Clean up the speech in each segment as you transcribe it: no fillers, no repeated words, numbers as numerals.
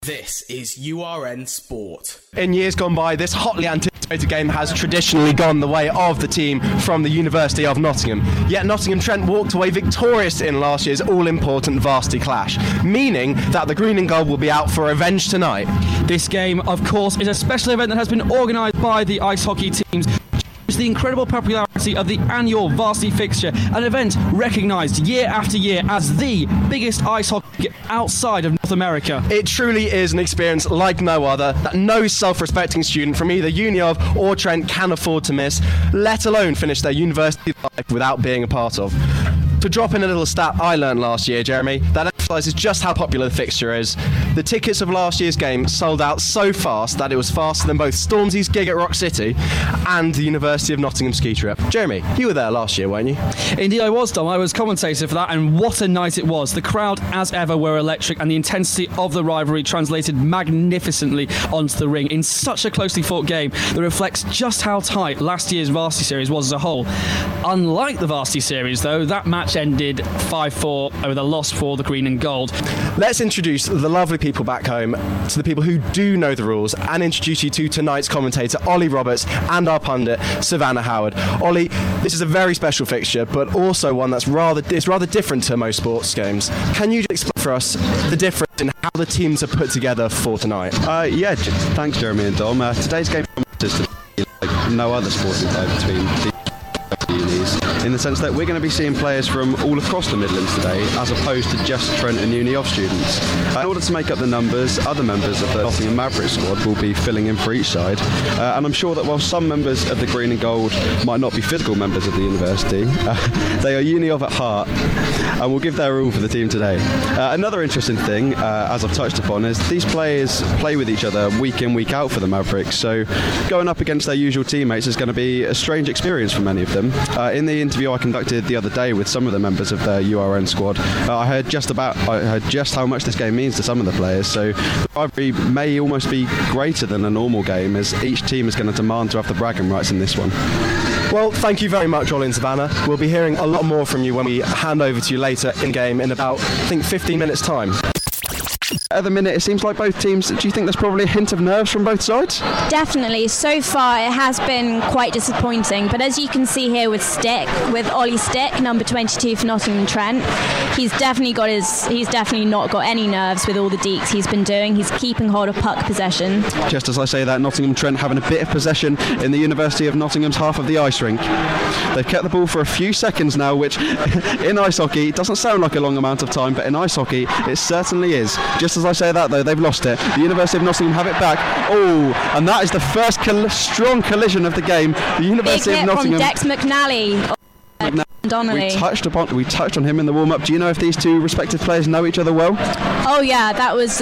This is URN Sport. In years gone by, this hotly anticipated game has traditionally gone the way of the team from the University of Nottingham. Yet Nottingham Trent walked away victorious in last year's all-important varsity clash, meaning that the Green and Gold will be out for revenge tonight. This game, of course, is a special event that has been organised by the ice hockey teams. The incredible popularity of the annual varsity fixture, an event recognised year after year as the biggest ice hockey outside of North America. It truly is an experience like no other that no self-respecting student from either Uni of or Trent can afford to miss, let alone finish their university life without being a part of. To drop in a little stat I learned last year, Jeremy, that emphasises just how popular the fixture is. The tickets of last year's game sold out so fast that it was faster than both Stormzy's gig at Rock City and the University of Nottingham ski trip. Jeremy, you were there last year, weren't you? Indeed I was, Dom. I was commentator for that, and what a night it was. The crowd, as ever, were electric, and the intensity of the rivalry translated magnificently onto the ring in such a closely fought game that reflects just how tight last year's varsity series was as a whole. Unlike the varsity series, though, that match ended 5-4 with a loss for the Green and Gold. Let's introduce the lovely people back home to the people who do know the rules and introduce you to tonight's commentator, Ollie Roberts, and our pundit, Savannah Howard. Ollie, this is a very special fixture, but also one that's rather different to most sports games. Can you just explain for us the difference in how the teams are put together for tonight? Thanks, Jeremy and Dom. Today's game is like no other sporting day between the unis, in the sense that we're going to be seeing players from all across the Midlands today, as opposed to just Trent and Uni of students. In order to make up the numbers, other members of the Nottingham Mavericks squad will be filling in for each side, and I'm sure that while some members of the Green and Gold might not be physical members of the university, they are Uni of at heart and will give their all for the team today. Another interesting thing, as I've touched upon, is these players play with each other week in, week out for the Mavericks, so going up against their usual teammates is going to be a strange experience for many of them. In the interview I conducted the other day with some of the members of the URN squad, I heard just how much this game means to some of the players, so the rivalry may almost be greater than a normal game, as each team is going to demand to have the bragging rights in this one. Well, thank you very much, Ollie and Savannah. We'll be hearing a lot more from you when we hand over to you later in game in about, I think, 15 minutes' time. At the minute, it seems like both teams, do you think there's probably a hint of nerves from both sides? Definitely. So far, it has been quite disappointing. But as you can see here with Ollie Stick, number 22 for Nottingham Trent, he's definitely not got any nerves with all the deeks he's been doing. He's keeping hold of puck possession. Just as I say that, Nottingham Trent having a bit of possession in the University of Nottingham's half of the ice rink. They've kept the ball for a few seconds now, which in ice hockey, it doesn't sound like a long amount of time, but in ice hockey, it certainly is. Just as I say that, though, they've lost it. The University of Nottingham have it back. Oh, and that is the first strong collision of the game. The University of Nottingham. Big hit from Dex McNally. Donnelly. We touched on him in the warm-up. Do you know if these two respective players know each other well? Oh yeah, that was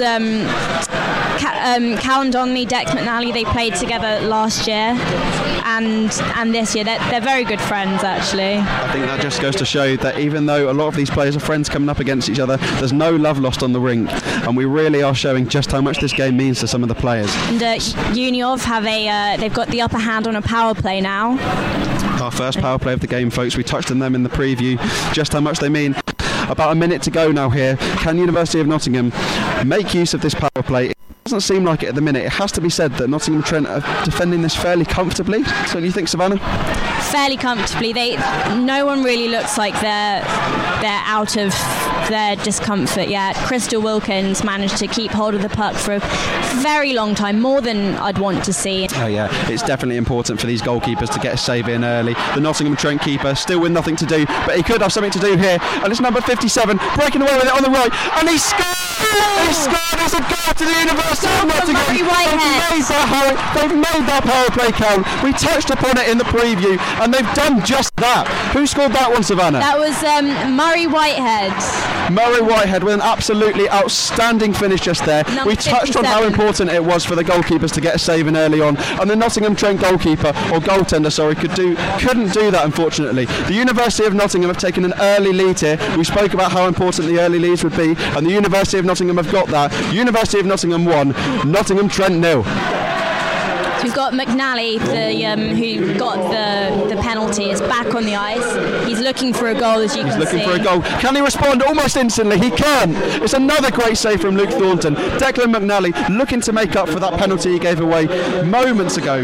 Callum Donnelly, Dex McNally. They played together last year and this year. They're very good friends, actually. I think that just goes to show that even though a lot of these players are friends coming up against each other, there's no love lost on the rink, and we really are showing just how much this game means to some of the players. And Uni of they've got the upper hand on a power play now. Our first power play of the game, folks. We touched on them in the preview, just how much they mean. About a minute to go now here. Can University of Nottingham make use of this power play? It doesn't seem like it at the minute. It has to be said that Nottingham Trent are defending this fairly comfortably. So do you think, Savannah? Fairly comfortably. No one really looks like they're out of their discomfort yet. Crystal Wilkins managed to keep hold of the puck for a very long time, more than I'd want to see. Oh yeah, it's definitely important for these goalkeepers to get a save in early. The Nottingham Trent keeper still with nothing to do, but he could have something to do here, and it's number 57 breaking away with it on the right, and he scored! He scored as a goal to the University of Nottingham. Murray Whitehead. They've made that power play count. We touched upon it in the preview, and they've done just that. Who scored that one, Savannah? That was Murray Whitehead. Murray Whitehead with an absolutely outstanding finish just there. Number we touched 57. on how important it was for the goalkeepers to get a save in early on, and the Nottingham Trent goalkeeper, or goaltender, sorry, couldn't do that, unfortunately. The University of Nottingham have taken an early lead here. We spoke about how important the early leads would be, and the University of Nottingham have got that. University of Nottingham 1, Nottingham Trent 0. So we've got McNally, who got the penalty, is back on the ice. He's looking for a goal, as you can see. He's looking for a goal. Can he respond almost instantly? He can. It's another great save from Luke Thornton. Declan McNally looking to make up for that penalty he gave away moments ago.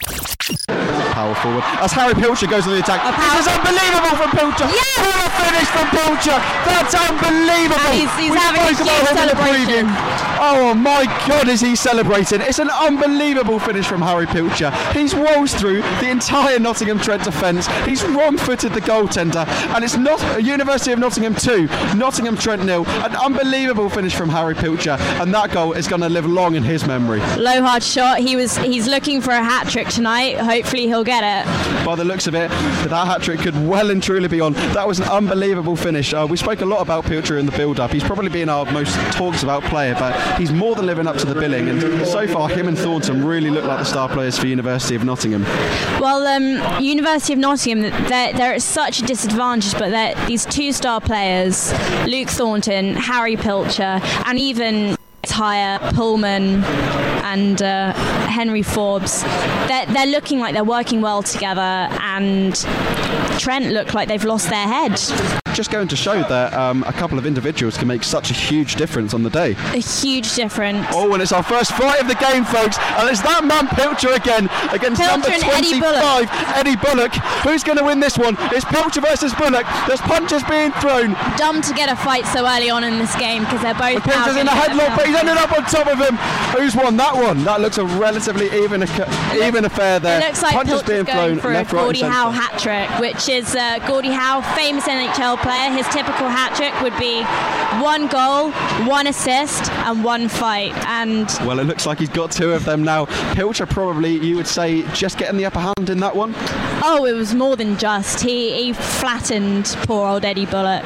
Power forward as Harry Pilcher goes on the attack. This is unbelievable from Pilcher. Yes! What a finish from Pilcher. That's unbelievable. He's having a huge celebration. Oh my God, is he celebrating? It's an unbelievable finish from Harry Pilcher. He's waltzed through the entire Nottingham Trent defence. He's wrong-footed the goaltender, and it's not University of Nottingham 2, Nottingham Trent 0. An unbelievable finish from Harry Pilcher, and that goal is going to live long in his memory. Low hard shot. He's looking for a hat trick tonight. Hopefully he'll get it. By the looks of it, that hat trick could well and truly be on. That was an unbelievable finish. We spoke a lot about Pilcher in the build-up. He's probably been our most talked about player, but he's more than living up to the billing, and so far him and Thornton really look like the star players for University of Nottingham. Well, University of Nottingham, they're at such a disadvantage, but these two star players, Luke Thornton, Harry Pilcher, and even Tyre, Pullman and Henry Forbes, they're looking like they're working well together, and Trent look like they've lost their head. Just going to show that a couple of individuals can make such a huge difference on the day. A huge difference. Oh, and it's our first fight of the game, folks, and it's that man Pilcher again against Pilcher number 25, Eddie Bullock. Who's going to win this one? It's Pilcher versus Bullock. There's punches being thrown. Dumb to get a fight so early on in this game, because they're both. Pilcher's in a headlock, but he's ended up on top of him. Who's won that one? That looks a relatively even affair there. It looks like punches Pilcher's being thrown going for left, a right, Gordie and Howe centre. hat trick, which is Gordie Howe, famous NHL player. His typical hat trick would be 1 goal, 1 assist, and 1 fight. And well, it looks like he's got 2 of them now. Pilcher probably, you would say, just getting the upper hand in that one. oh, it was more than just. He flattened poor old Eddie Bullock.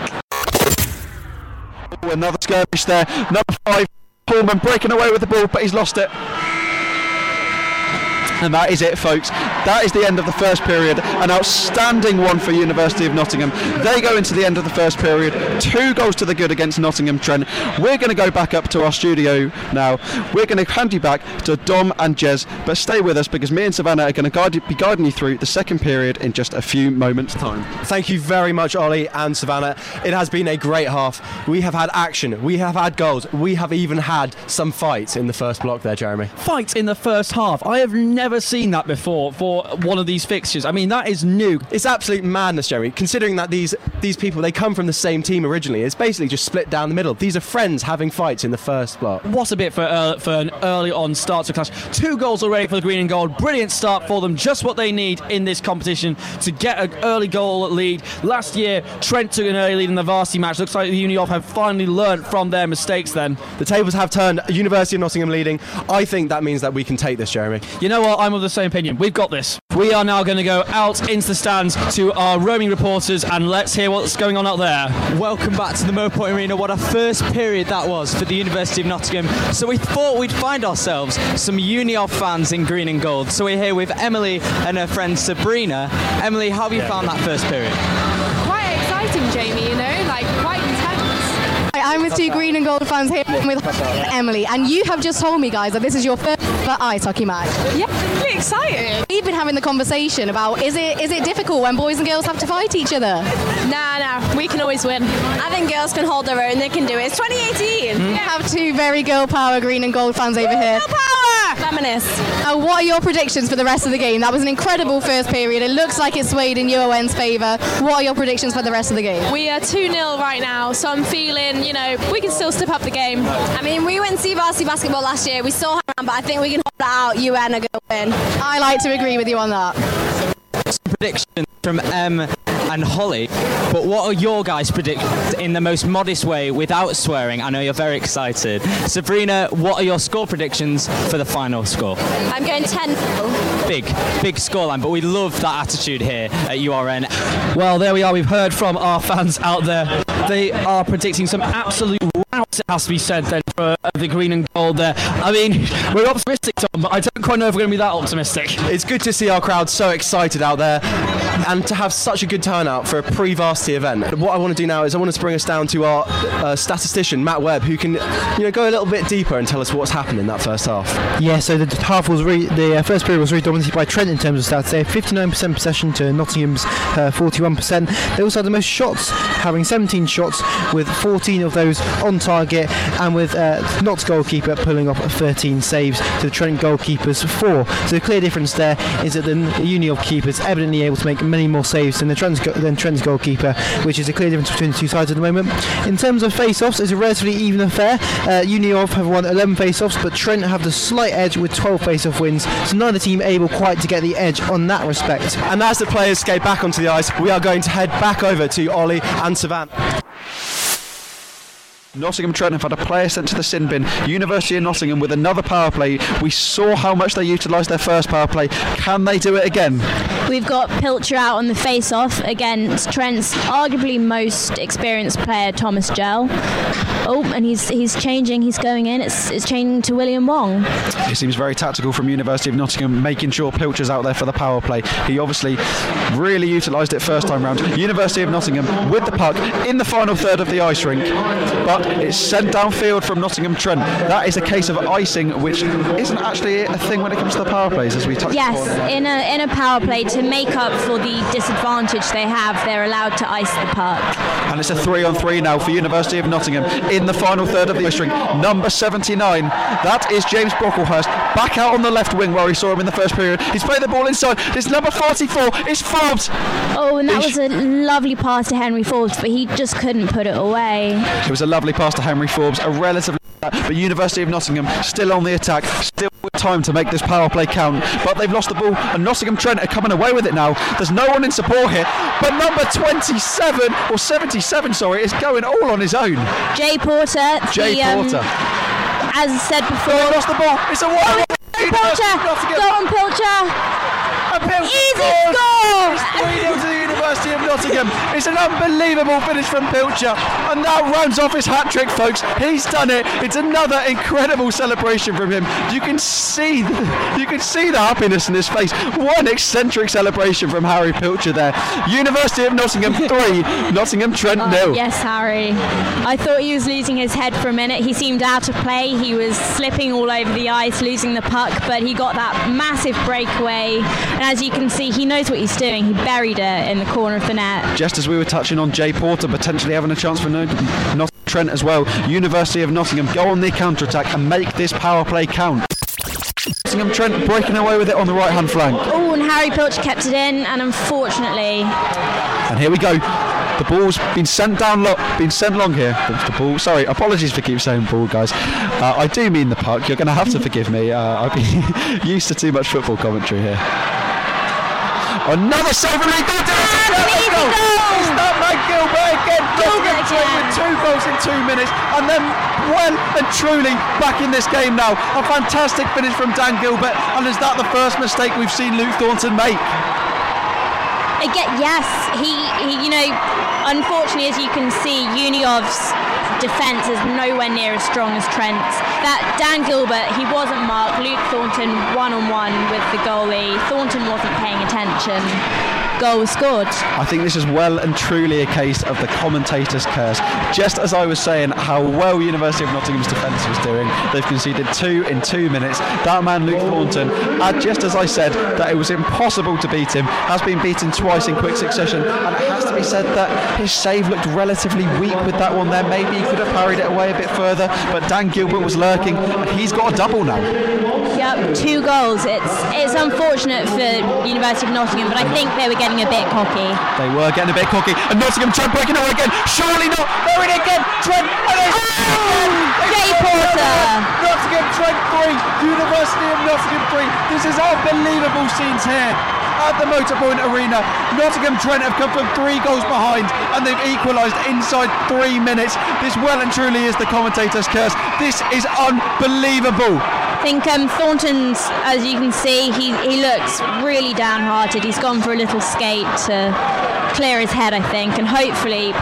Oh, another skirmish there. Number 5, Pullman breaking away with the ball, but he's lost it. And that is it, folks. That is the end of the first period. An outstanding one for University of Nottingham. They go into the end of the first period. 2 goals to the good against Nottingham Trent. We're going to go back up to our studio now. We're going to hand you back to Dom and Jez, but stay with us because me and Savannah are going to be guiding you through the second period in just a few moments' time. Thank you very much, Ollie and Savannah. It has been a great half. We have had action. We have had goals. We have even had some fights in the first block there, Jeremy. Fight in the first half. I have never seen that before for one of these fixtures. I mean, that is new. It's absolute madness, Jeremy, considering that these people, they come from the same team originally. It's basically just split down the middle. These are friends having fights in the first block. What a bit for an early on start to clash. 2 goals already for the green and gold. Brilliant start for them. Just what they need in this competition to get an early goal lead. Last year, Trent took an early lead in the varsity match. Looks like the Uni of have finally learnt from their mistakes then. The tables have turned. University of Nottingham leading. I think that means that we can take this, Jeremy. You know what? I'm of the same opinion. We've got this. We are now going to go out into the stands to our roaming reporters and let's hear what's going on out there. Welcome back to the Mow Point Arena. What a first period that was for the University of Nottingham. So we thought we'd find ourselves some Uni of fans in green and gold. So we're here with Emily and her friend Sabrina. Emily, how have you found that first period? Quite exciting, Jamie, you know, like quite intense. I'm with 2 green and gold fans here with Emily, and you have just told me, guys, that this is your first ever ice hockey match. Yeah, really exciting. We've been having the conversation about is it difficult when boys and girls have to fight each other? Nah, we can always win. I think girls can hold their own, they can do it. It's 2018. We have 2 very girl power green and gold fans over here. Girl power! Feminists. What are your predictions for the rest of the game? That was an incredible first period. It looks like it swayed in UON's favour. What are your predictions for the rest of the game? We are 2-0 right now, so I'm feeling, you know, we can still step up the game. I mean, we went to see varsity basketball last year. We saw around, but I think we can hold that out. UN are going to win. I like to agree with you on that. Some predictions from and Holly, but what are your guys' predictions in the most modest way without swearing? I know you're very excited. Sabrina, what are your score predictions for the final score? I'm going 10-0. Big scoreline, but we love that attitude here at URN. Well, there we are. We've heard from our fans out there. They are predicting some absolute rout, it has to be said then, of the green and gold there. I mean, we're optimistic, Tom, but I don't quite know if we're going to be that optimistic. It's good to see our crowd so excited out there and to have such a good turnout for a pre-varsity event. What I want to do now is I want to bring us down to our statistician, Matt Webb, who can go a little bit deeper and tell us what's happened in that first half. Yeah, so the first period was really dominated by Trent in terms of stats. They had 59% possession to Nottingham's 41%. They also had the most shots, having 17 shots, with 14 of those on target, and with Notts goalkeeper pulling off 13 saves to the Trent goalkeeper's 4. So the clear difference there is that the Uni of keepers evidently able to make many more saves than Trent's goalkeeper, which is a clear difference between the two sides at the moment. In terms of face-offs, it's a relatively even affair. Uni of have won 11 face-offs, but Trent have the slight edge with 12 face-off wins, so neither team able quite to get the edge on that respect. And as the players skate back onto the ice, we are going to head back over to Ollie and Savannah. Nottingham Trent have had a player sent to the sin bin. University of Nottingham with another power play. We saw how much they utilised their first power play. Can they do it again? We've got Pilcher out on the face-off against Trent's arguably most experienced player, Thomas Gell. Oh, and he's changing. He's going in. It's changing to William Wong. It seems very tactical from University of Nottingham, making sure Pilcher's out there for the power play. He obviously really utilised it first time round. University of Nottingham with the puck in the final third of the ice rink, but it's sent downfield from Nottingham Trent. That is a case of icing, which isn't actually a thing when it comes to the power plays, as we touched upon. Yes, in a power play, to make up for the disadvantage they have, they're allowed to ice the puck. And it's a 3-on-3 now for University of Nottingham in the final third of the ice rink. Number 79, that is James Brocklehurst, back out on the left wing where we saw him in the first period. He's played the ball inside. It's number 44, it's Forbes. Oh, and that was a lovely pass to Henry Forbes, but he just couldn't put it away. It was a lovely pass to Henry Forbes, a relatively, but University of Nottingham still on the attack, still with time to make this power play count, but they've lost the ball and Nottingham Trent are coming away with it now. There's no one in support here, but number 77 or 77, sorry, is going all on his own. Jay Porter. Porter. As I said before, they lost the ball. It's a wide. Pilcher, go on Pilcher. Easy score! It's 3-0 to the University of Nottingham. It's an unbelievable finish from Pilcher, and that rounds off his hat-trick, folks. He's done it. It's another incredible celebration from him. You can see the happiness in his face. What an eccentric celebration from Harry Pilcher there. University of Nottingham 3, Nottingham Trent 0. Yes, Harry. I thought he was losing his head for a minute. He seemed out of play. He was slipping all over the ice, losing the puck, but he got that massive breakaway. And as you can see, he knows what he's doing. He buried it in the corner of the net. Just as we were touching on Jay Porter potentially having a chance for Nottingham Trent as well, University of Nottingham go on the counter-attack and make this power play count. Nottingham Trent breaking away with it on the right-hand flank. Oh, and Harry Pilcher kept it in, and unfortunately... And here we go. The ball's been sent long here. The ball. Sorry, apologies for keep saying ball, guys. I do mean the puck. You're going to have to forgive me. I've been used to too much football commentary here. Another save from Gilbert. It's not like Gilbert again. Nottingham Trent with 2 goals in 2 minutes, and then well and truly back in this game now. A fantastic finish from Dan Gilbert, and is that the first mistake we've seen Luke Thornton make? Yes, he unfortunately, as you can see, Uniov's defence is nowhere near as strong as Trent's. That Dan Gilbert, he wasn't marked. Luke Thornton one-on-one with the goalie. Thornton wasn't paying attention. Goal was scored. I think this is well and truly a case of the commentator's curse. Just as I was saying how well University of Nottingham's defence was doing, they've conceded 2 in 2 minutes. That man Luke Thornton, just as I said that it was impossible to beat him, has been beaten twice in quick succession, and it has to be said that his save looked relatively weak with that one there. Maybe he could have parried it away a bit further, but Dan Gilbert was lurking. He's got a double now. Yep, 2 goals. It's unfortunate for University of Nottingham, but I think they were getting a bit cocky. They were getting a bit cocky, and Nottingham Trent breaking away again. Surely not. They're in again. Trent. Jay Porter. Nottingham Trent 3. University of Nottingham 3. This is unbelievable scenes here at the Motorpoint Arena. Nottingham Trent have come from 3 goals behind, and they've equalised inside 3 minutes. This well and truly is the commentator's curse. This is unbelievable. I think Thornton's, as you can see, he looks really downhearted. He's gone for a little skate to clear his head, I think, and hopefully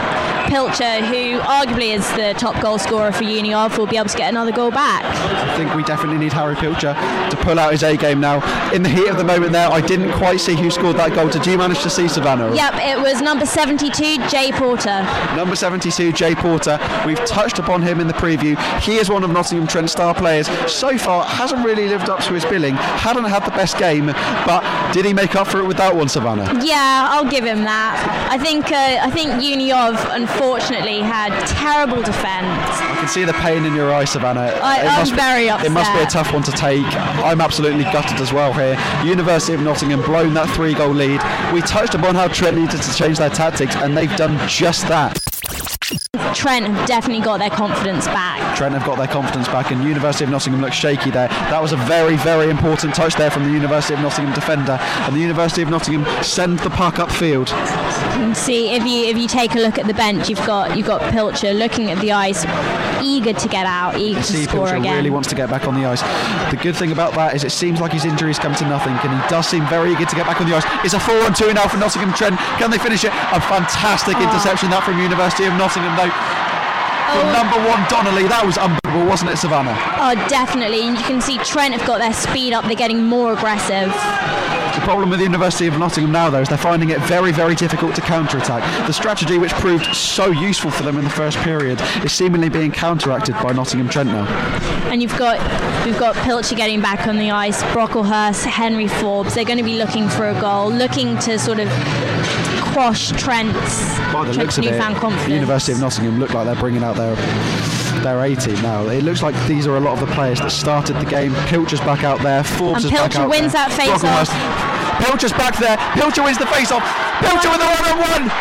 Pilcher, who arguably is the top goal scorer for Uniov, will be able to get another goal back. I think we definitely need Harry Pilcher to pull out his A game now. In the heat of the moment there, I didn't quite see who scored that goal. Did you manage to see, Savannah? Yep, it was number 72, Jay Porter. Number 72, Jay Porter. We've touched upon him in the preview. He is one of Nottingham Trent's star players. So far, hasn't really lived up to his billing. Hadn't had the best game, but did he make up for it with that one, Savannah? Yeah, I'll give him that. I think Uniov, unfortunately, had terrible defence. I can see the pain in your eyes, Savannah. I'm very upset. It must be a tough one to take. I'm absolutely gutted as well here. University of Nottingham blown that 3-goal lead. We touched upon how Trent needed to change their tactics, and they've done just that. Trent have definitely got their confidence back. Trent have got their confidence back, and University of Nottingham looks shaky there. That was a very, very important touch there from the University of Nottingham defender, and the University of Nottingham send the puck upfield. See, if you take a look at the bench, you've got Pilcher looking at the ice, eager to get out, eager to score Pilcher again. Really wants to get back on the ice. The good thing about that is it seems like his injuries come to nothing, and he does seem very eager to get back on the ice. It's a 4-on-2 now for Nottingham Trent. Can they finish it? A fantastic interception that from University of Nottingham though. From number 1 Donnelly, that was unbelievable, wasn't it, Savannah? Oh, definitely. And you can see Trent have got their speed up. They're getting more aggressive. The problem with the University of Nottingham now, though, is they're finding it very, very difficult to counter-attack. The strategy which proved so useful for them in the first period is seemingly being counteracted by Nottingham Trent now. And we've got Pilcher getting back on the ice, Brocklehurst, Henry Forbes. They're going to be looking for a goal, looking to sort of quash Trent's newfound confidence. The University of Nottingham look like they're bringing out their A-team now. It looks like these are a lot of the players that started the game. Pilcher's back out there, Forbes is back out there. And Pilcher wins that face-off. Pilcher's back there, Pilcher wins the face-off. Pilcher with the 1-on-1.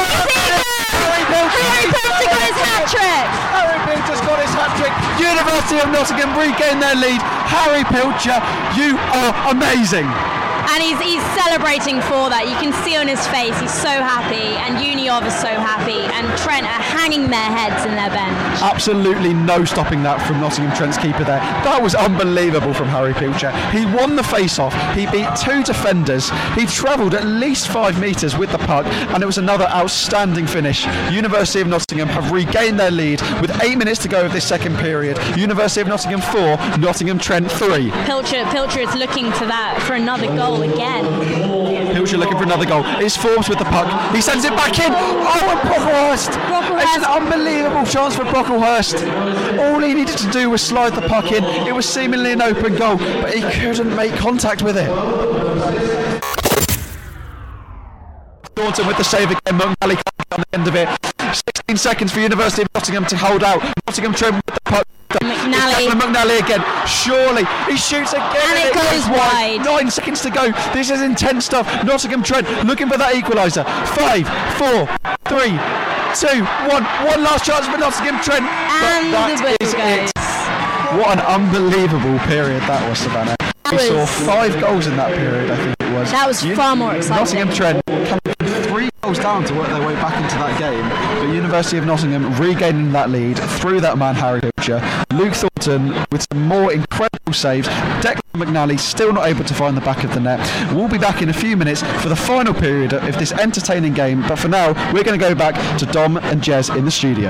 Harry Pilcher got his hat-trick. Harry Pilcher's got his hat-trick. University of Nottingham regain their lead. Harry Pilcher, you are amazing. And he's celebrating for that. You can see on his face, he's so happy, and Uniov is so happy, and Trent are hanging their heads in their bench. Absolutely no stopping that from Nottingham Trent's keeper there. That was unbelievable from Harry Pilcher. He won the face-off, he beat 2 defenders, he travelled at least 5 metres with the puck, and it was another outstanding finish. University of Nottingham have regained their lead with 8 minutes to go of this second period. University of Nottingham 4, Nottingham Trent 3. Pilcher is looking for another goal again. Pilcher looking for another goal. It's Forbes with the puck. He sends it back in. Oh, and Brocklehurst. It's an unbelievable chance for Brocklehurst. All he needed to do was slide the puck in. It was seemingly an open goal, but he couldn't make contact with it. Thornton with the save again. McNally on the end of it. 16 seconds for University of Nottingham to hold out. Nottingham Trent with the puck. McNally again. Surely he shoots again. And it goes wide. 9 seconds to go. This is intense stuff. Nottingham Trent looking for that equaliser. 5, 4, 3, 2, 1. One last chance for Nottingham Trent. And the whistle goes. What an unbelievable period that was, Savannah. We saw 5 goals in that period, I think it was. That was far more exciting. Nottingham Trent coming 3 goals down to work their way back into that game, but University of Nottingham regaining that lead through that man Harry Pilcher. Luke Thornton with some more incredible saves. Declan McNally still not able to find the back of the net. We'll be back in a few minutes for the final period of this entertaining game, but for now we're going to go back to Dom and Jez in the studio.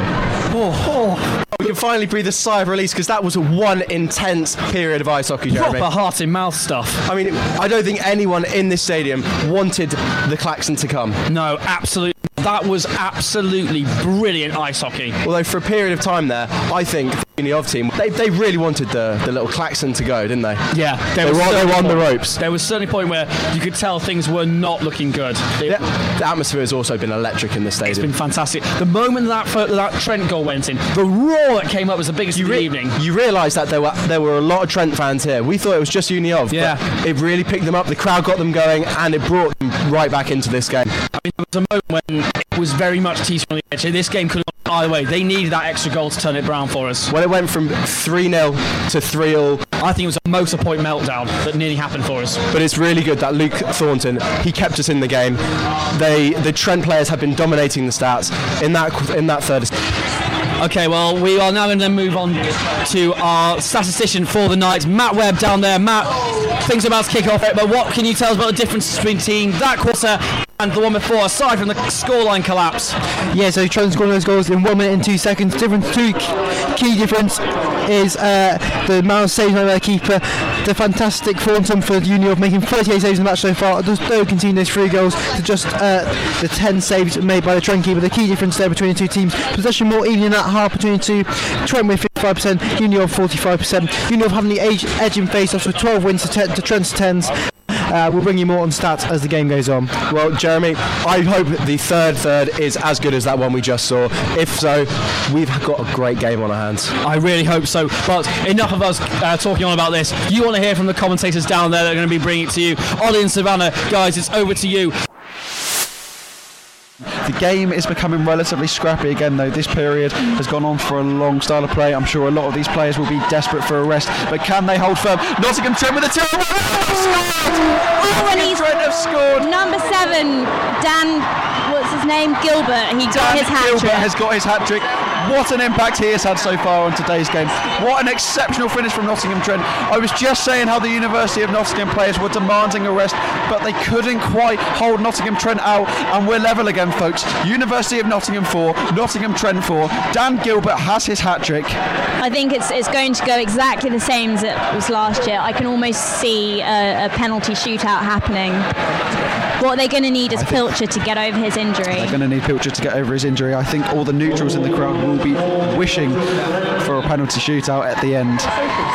We can finally breathe a sigh of release because that was one intense period of ice hockey, Jeremy. Proper heart-in-mouth stuff. I mean, I don't think anyone in this stadium wanted the klaxon to come. No, absolutely. That was absolutely brilliant ice hockey. Although for a period of time there, I think the Uniov team, they really wanted the little klaxon to go, didn't they? Yeah. They were on the ropes. There was certainly a point where you could tell things were not looking good. The atmosphere has also been electric in the stadium. It's been fantastic. The moment that Trent goal went in, the roar that came up was the biggest of the evening. You realise that there were a lot of Trent fans here. We thought it was just Uniov, but it really picked them up. The crowd got them going, and it brought them right back into this game. I mean, there was a moment when it was very much teased on the edge. This game could have gone either way. They needed that extra goal to turn it round for us. Well, it went from 3-0 to 3-all. I think it was a motor point meltdown that nearly happened for us. But it's really good that Luke Thornton, he kept us in the game. The Trent players have been dominating the stats in that third. Okay, well, we are now going to move on to our statistician for the night, Matt Webb down there. Matt, things are about to kick off, but what can you tell us about the difference between that quarter And the one before, aside from the scoreline collapse. Yeah, so Trent scored those goals in 1 minute and 2 seconds. Key difference is the amount of saves by their keeper. The fantastic Thornton for Union making 38 saves in the match so far. Though conceding those 3 goals to just the 10 saves made by the Trent keeper. The key difference there between the two teams. Possession more even in that half between the two. Trent with 55%, Union 45%. Union having the edge in face-offs with 12 wins to Trent's 10s. We'll bring you more on stats as the game goes on. Well, Jeremy, I hope the third is as good as that one we just saw. If so, we've got a great game on our hands. I really hope so. But enough of us talking on about this. You want to hear from the commentators down there that are going to be bringing it to you. Ollie and Savannah, guys, it's over to you. The game is becoming relatively scrappy again, though. This period has gone on for a long style of play. I'm sure a lot of these players will be desperate for a rest, but can they hold firm? Nottingham Trent with a terrible... Trent have scored. Number 7, Dan, what's his name? Gilbert. He got his hat-trick. Gilbert has got his hat-trick. What an impact he has had so far on today's game. What an exceptional finish from Nottingham Trent. I was just saying how the University of Nottingham players were demanding a rest, but they couldn't quite hold Nottingham Trent out, and we're level again, folks. University of Nottingham 4, Nottingham Trent 4. Dan Gilbert has his hat-trick. I think it's going to go exactly the same as it was last year. I can almost see a penalty shootout happening. What they're going to need is Pilcher to get over his injury. They're going to need Pilcher to get over his injury. I think all the neutrals in the crowd will be wishing for a penalty shootout at the end.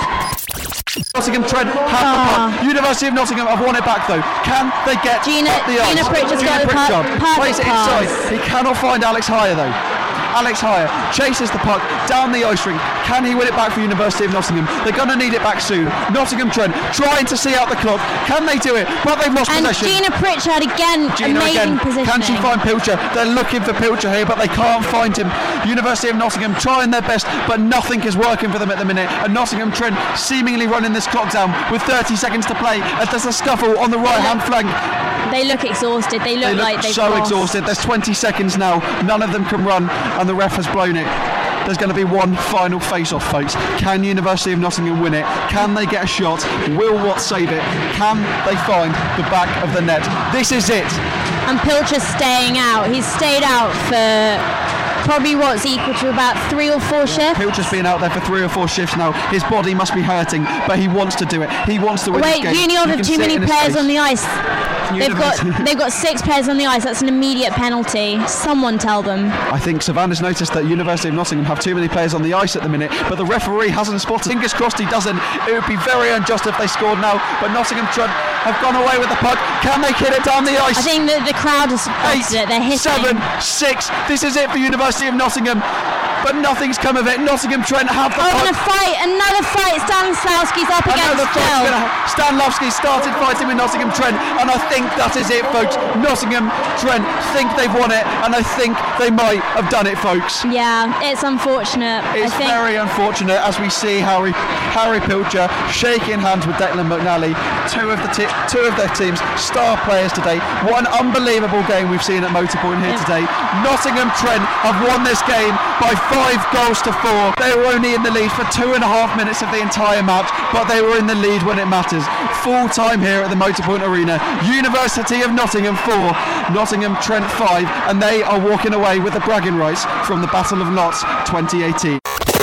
Nottingham Trent have the puck. University of Nottingham have won it back though. Can they get Gina Pritchard's got the puck. Plays it inside. He cannot find Alex Heyer though. Alex Heyer chases the puck down the ice ring. Can he win it back for University of Nottingham? They're going to need it back soon. Nottingham Trent trying to see out the clock. Can they do it? But they've lost possession. And Gina Pritchard again, amazing positioning. Can she find Pilcher? They're looking for Pilcher here, but they can't find him. University of Nottingham trying their best, but nothing is working for them at the minute. And Nottingham Trent seemingly running this clock down with 30 seconds to play as there's a scuffle on the right-hand flank. They look exhausted. They look like they've so lost. Exhausted. There's 20 seconds now. None of them can run, and the ref has blown it. There's going to be one final face-off, folks. Can University of Nottingham win it? Can they get a shot? Will Watt save it? Can they find the back of the net? This is it. And Pilcher's staying out. He's stayed out for probably what's equal to about 3 or 4 shifts. Pilcher's been out there for 3 or 4 shifts now. His body must be hurting, but he wants to do it. He wants to win this game. Union have too many players on the ice. They've got 6 players on the ice. That's an immediate penalty. Someone tell them. I think Savannah's noticed that University of Nottingham have too many players on the ice at the minute, but the referee hasn't spotted. Fingers crossed he doesn't. It would be very unjust if they scored now, but Nottingham Trent have gone away with the puck. Can they hit it down the ice? I think the crowd has spotted it. They're hitting. 7, 6. This is it for University of Nottingham. But nothing's come of it. Nottingham Trent have the puck. Another fight. Stanislavski's up against Jill. Stanislavski started fighting with Nottingham Trent, and I think that is it, folks. Nottingham Trent think they've won it, and I think they might have done it, folks. Yeah, it's unfortunate. It's very unfortunate as we see Harry Pilcher shaking hands with Declan McNally, two of their team's star players today. What an unbelievable game we've seen at Motorpoint here today. Nottingham Trent have won this game by 5 goals to 4. They were only in the lead for 2.5 minutes of the entire match, but they were in the lead when it matters. Full time here at the Motorpoint Arena. University of Nottingham 4, Nottingham Trent 5, and they are walking away with the bragging rights from the Battle of Notts 2018.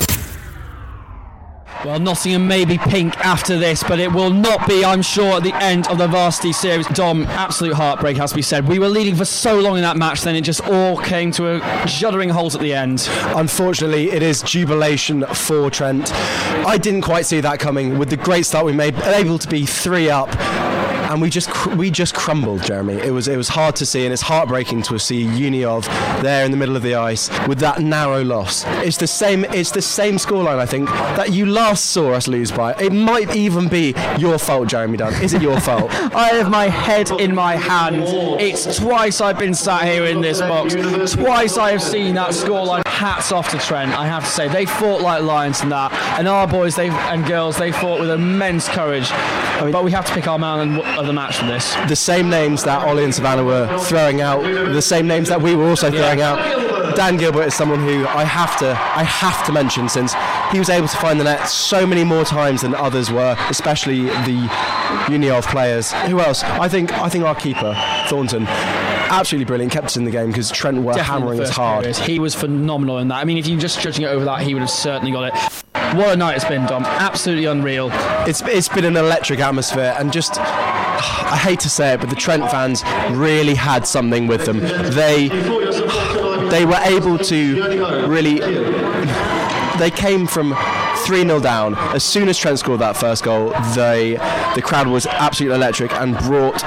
Well, Nottingham may be pink after this, but it will not be, I'm sure, at the end of the varsity series. Dom, absolute heartbreak has to be said. We were leading for so long in that match, then it just all came to a shuddering halt at the end. Unfortunately, it is jubilation for Trent. I didn't quite see that coming with the great start we made, able to be 3 up. And we just crumbled, Jeremy. It was hard to see, and it's heartbreaking to see Uniov there in the middle of the ice with that narrow loss. It's the same scoreline, I think, that you last saw us lose by. It might even be your fault, Jeremy Dunn. Is it your fault? I have my head in my hand. It's twice I've been sat here in this box. Twice I have seen that scoreline. Hats off to Trent, I have to say. They fought like lions in that, and our boys and girls, they fought with immense courage. But we have to pick our man of the match for this. The same names that Ollie and Savannah were throwing out, the same names that we were also throwing out. Dan Gilbert is someone who I have to mention, since he was able to find the net so many more times than others were, especially the Uniov players. Who else? I think our keeper, Thornton. absolutely brilliant. Kept us in the game because Trent were hammering us hard. Period. He was phenomenal in that. I mean, if you're just judging it over that, he would have certainly got it. What a night it's been, Dom. Absolutely unreal. It's been an electric atmosphere, and just, I hate to say it, but the Trent fans really had something with them. They were able to really... They came from 3-0 down. As soon as Trent scored that first goal, the crowd was absolutely electric and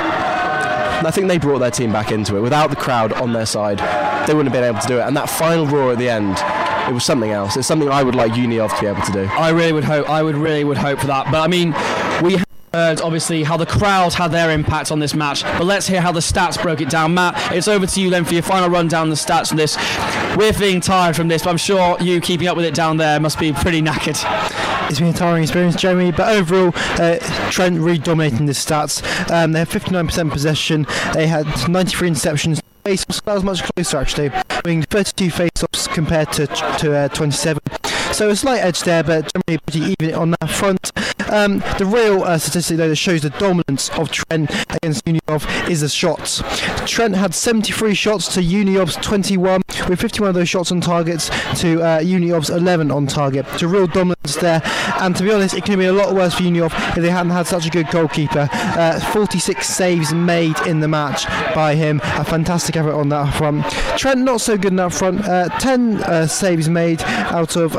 I think they brought their team back into it. Without the crowd on their side, they wouldn't have been able to do it. And that final roar at the end, it was something else. It's something I would like Uniov to be able to do. I really would hope for that. But I mean, we heard obviously how the crowd had their impact on this match, but let's hear how the stats broke it down. Matt, it's over to you then for your final rundown of the stats from this. We're feeling tired from this, but I'm sure you keeping up with it down there must be pretty knackered. It's been a tiring experience, Jeremy, but overall, Trent really dominating the stats. They had 59% possession, they had 93 interceptions. Face-offs, that was much closer actually, having 32 face-offs compared to 27. So a slight edge there, but generally pretty even on that front. The real statistic though that shows the dominance of Trent against Uniov is the shots. Trent had 73 shots to Uniov's 21, with 51 of those shots on targets to Uniov's 11 on target. It's a real dominance there, and to be honest, it could have been a lot worse for Uniov if they hadn't had such a good goalkeeper. 46 saves made in the match by him, a fantastic effort on that front. Trent not so good in that front, 10 saves made out of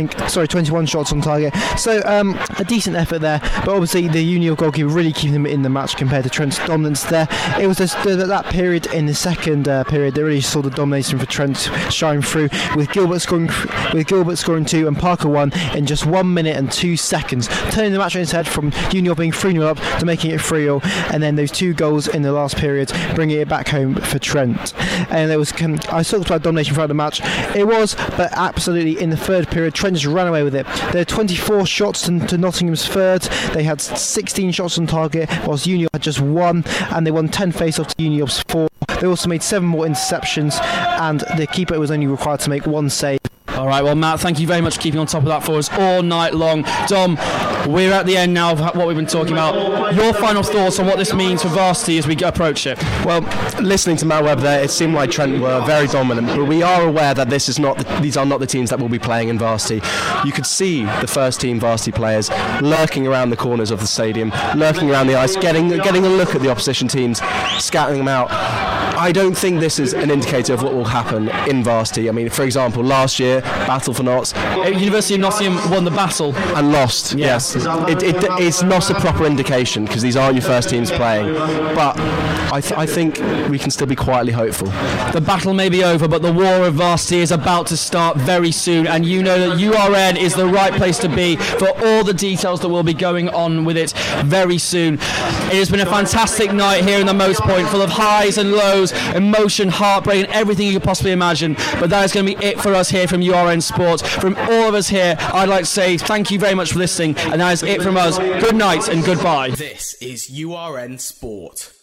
21 shots on target, so a decent effort there, but obviously the Uniov goalkeeper really keeping them in the match compared to Trent's dominance there. It was that period in the second period that really saw the domination for Trent shine through, with Gilbert scoring 2 and Parker 1 in just 1 minute and 2 seconds, turning the match on its head from Uniov being 3-0 up to making it 3-0, and then those 2 goals in the last period bringing it back home for Trent. And there was, I talked about domination throughout the match, it was, but absolutely in the third period Trent just ran away with it. There were 24 shots to Nottingham's third, they had 16 shots on target whilst Uniov had just 1, and they won 10 face-offs to Uniov's 4. They also made 7 more interceptions, and the keeper was only required to make 1 save. Alright, well Matt, thank you very much for keeping on top of that for us all night long. Dom, we're at the end now of what we've been talking about. Your final thoughts on what this means for Varsity as we approach it? Well, listening to Matt Webb there, it seemed like Trent were very dominant, but we are aware that these are not the teams that will be playing in Varsity. You could see the first team Varsity players lurking around the corners of the stadium, lurking around the ice, getting a look at the opposition teams, scouting them out. I don't think this is an indicator of what will happen in Varsity. I mean, for example, last year, Battle for Notts, University of Nottingham won the battle and lost. Yes, it's not a proper indication because these aren't your first teams playing. But I think we can still be quietly hopeful. The battle may be over, but the war of Varsity is about to start very soon, and you know that URN is the right place to be for all the details that will be going on with it very soon. It has been a fantastic night here in the Most Point, full of highs and lows, emotion, heartbreak, and everything you could possibly imagine. But that is going to be it for us here from URN Sports. From all of us here, I'd like to say thank you very much for listening, and that is it from us. Good night and goodbye. This is URN Sport.